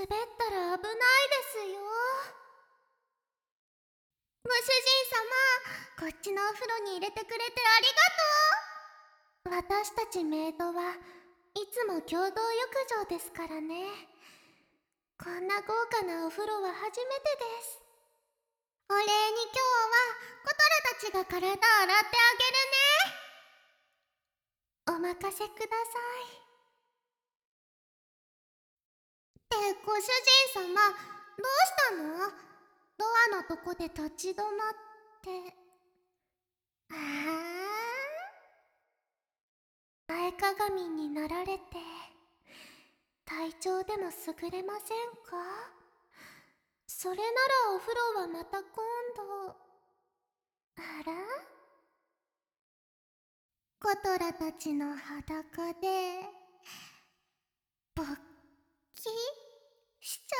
滑ったら危ないですよ。ご主人様、こっちのお風呂に入れてくれてありがとう。私たちメイドはいつも共同浴場ですからね。こんな豪華なお風呂は初めてです。お礼に今日はコトラたちが体洗ってあげるね。お任せください。ってご主人様、どうしたの？ドアのとこで立ち止まって。前かがみになられて体調でも優れませんか？それならお風呂はまた今度。あら？コトラたちの裸で勃起しちゃ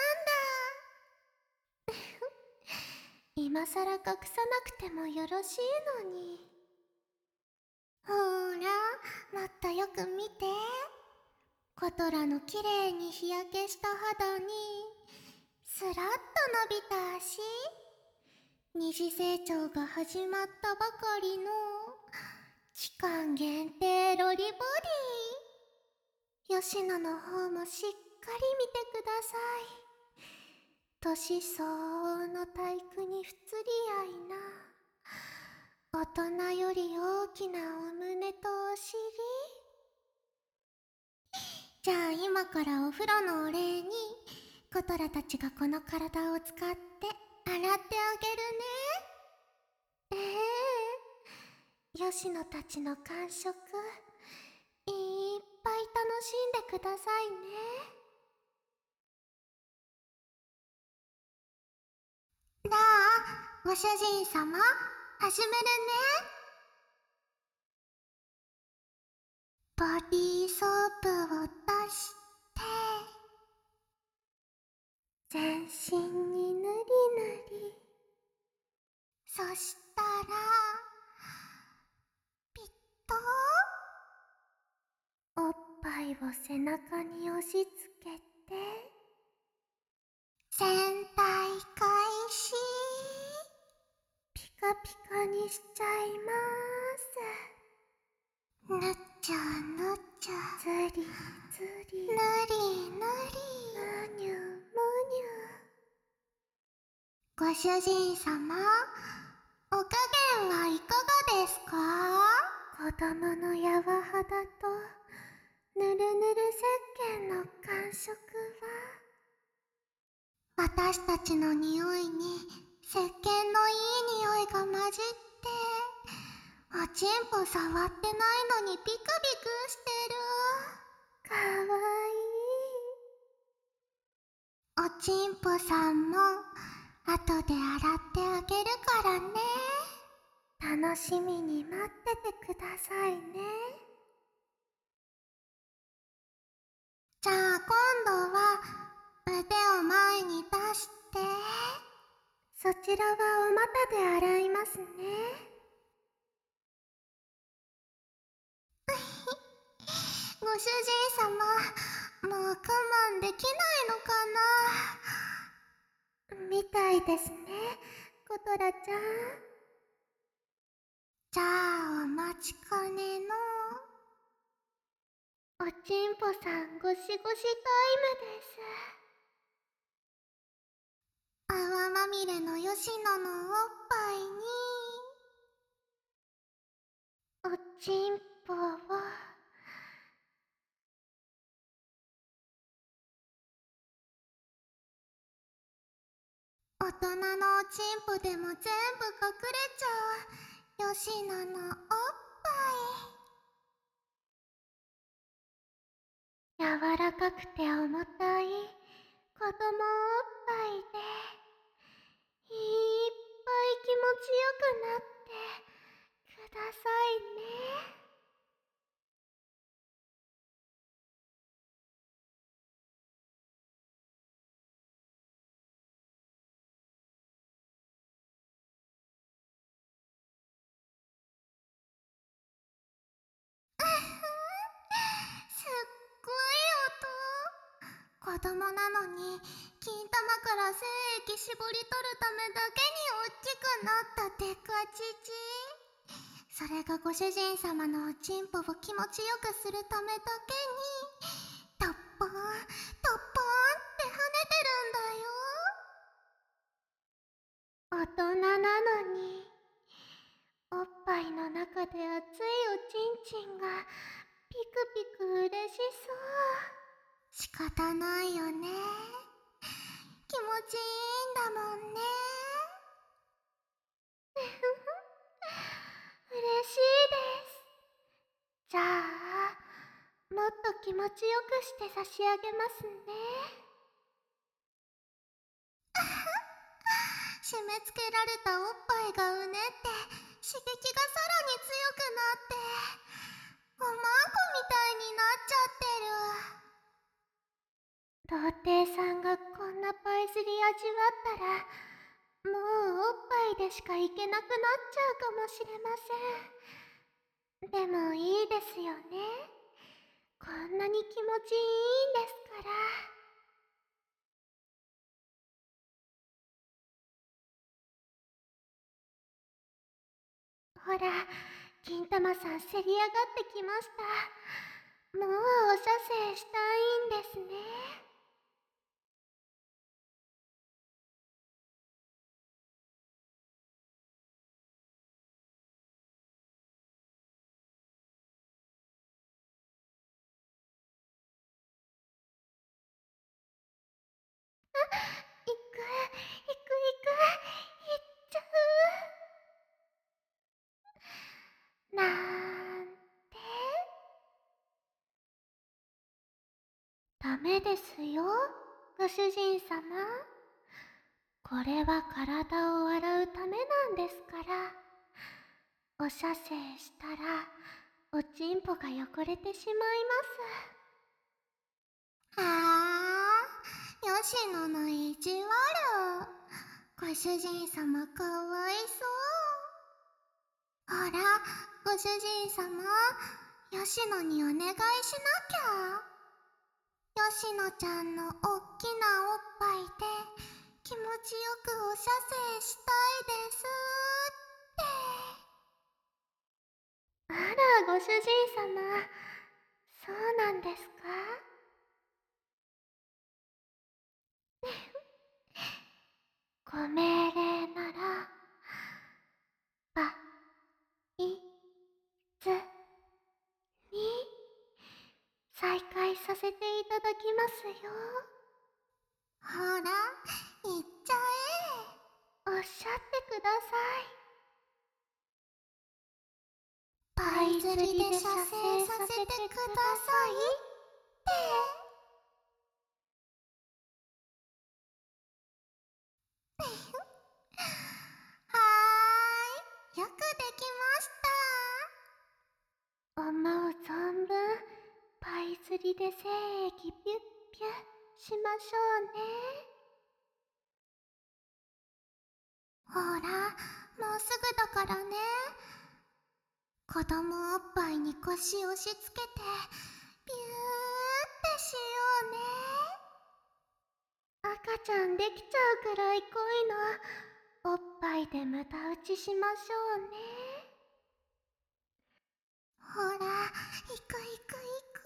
ったんだ。今さら隠さなくてもよろしいのに。ほら、もっとよく見て。コトラのきれいに日焼けした肌にスラッと伸びた足、二次成長が始まったばかりの期間限定ロリボディ。吉野の方もしっかり見てください。年相応の体育に不釣り合いな大人より大きなお胸とお尻。じゃあ今からお風呂のお礼にコトラたちがこの体を使って洗ってあげるね。吉野たちの感触いっぱい楽しんでくださいね。なあ、ご主人様、始めるね。ボディーソープを出して全身にぬりぬり。そしたらピッとおっぱいを背中に押し付けて全体開始。ピカピカにしちゃいます。ぬっちゃぬっちゃ、ずりずり、ぬりぬり、むにゅむにゅ。ご主人様、お加減はいかがですか？子供の柔肌とぬるぬる石鹸の感触は私たちの匂いに石鹸のいい匂いが混じっておちんぽ触ってないのにピクピクしてる。かわいい。おちんぽさんも後で洗ってあげるからね。楽しみに待っててくださいね。じゃあ今度は腕を前に出して、そちらはお股で洗いますね。ご主人様、もう我慢できないのかな？みたいですね、コトラちゃん。じゃあお待ちかねのおちんぽさんゴシゴシタイムです。泡まみれの吉野のおっぱいにおちんぽを大人のおちんぽでも全部隠れちゃう吉野のおっぱい。柔らかくて重たい子供おっぱいでいっぱい気持ちよくなってくださいね。すっごい音。子供なのに金玉から精液絞り取るためだけに大きくなったデカ乳。それがご主人様のおちんぽを気持ちよくするためだけにトッポーントッポーンって跳ねてるんだよ。大人なのにおっぱいの中で熱いおちんちんがピクピク嬉しそう。仕方ないよね。気持ちいいんだもんね。嬉しいです。じゃあもっと気持ちよくして差し上げますね。締め付けられたおっぱいがうねって刺激がさらに強くなっておまんこみたいになっちゃってる。童貞さんがこんなパイ釣り味わったらもうおっぱいでしかいけなくなっちゃうかもしれません。でもいいですよね。こんなに気持ちいいんですから。ほら、金玉さんせり上がってきました。もうお射精したいんですね。行く、行く、行く、行っちゃう。なんて。ダメですよ、ご主人様。これは体を洗うためなんですから。お射精したらおちんぽが汚れてしまいます。吉野の意地悪。ご主人様かわいそう。ほら、ご主人様、吉野にお願いしなきゃ。吉野ちゃんのおっきなおっぱいで気持ちよくお射精したいですって。あら、ご主人様、そうなんですか？ご命令ならばいずに再開させていただきますよ。ほら、言っちゃえ。おっしゃってください。パイ釣りで射精させてくださいって。はーい、よくできました。思う存分パイ釣りで精液ピュッピュしましょうね。ほら、もうすぐだからね。子供おっぱいに腰押し付けてピューってしようね。赤ちゃんできちゃうくらい濃いのおっぱいで無駄打ちしましょうね。ほら、行く行く行く。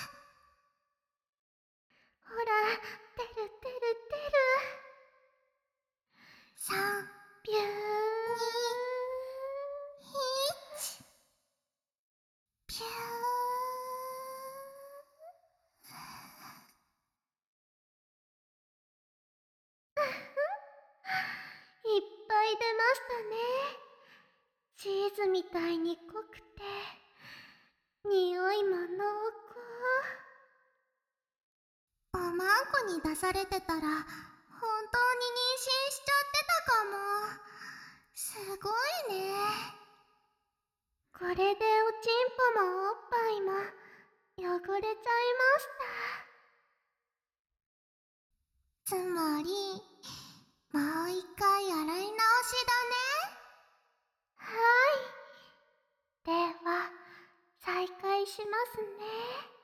ほら、出る出る出る。3、ピュー、2、1、ピュー。いっぱい出ましたね。チーズみたいに濃くて匂いも濃厚。おまんこに出されてたら本当に妊娠しちゃってたかも。すごいね。これでおちんぽもおっぱいも汚れちゃいました。つまりもう一回洗い直しだね。はい。では再開しますね。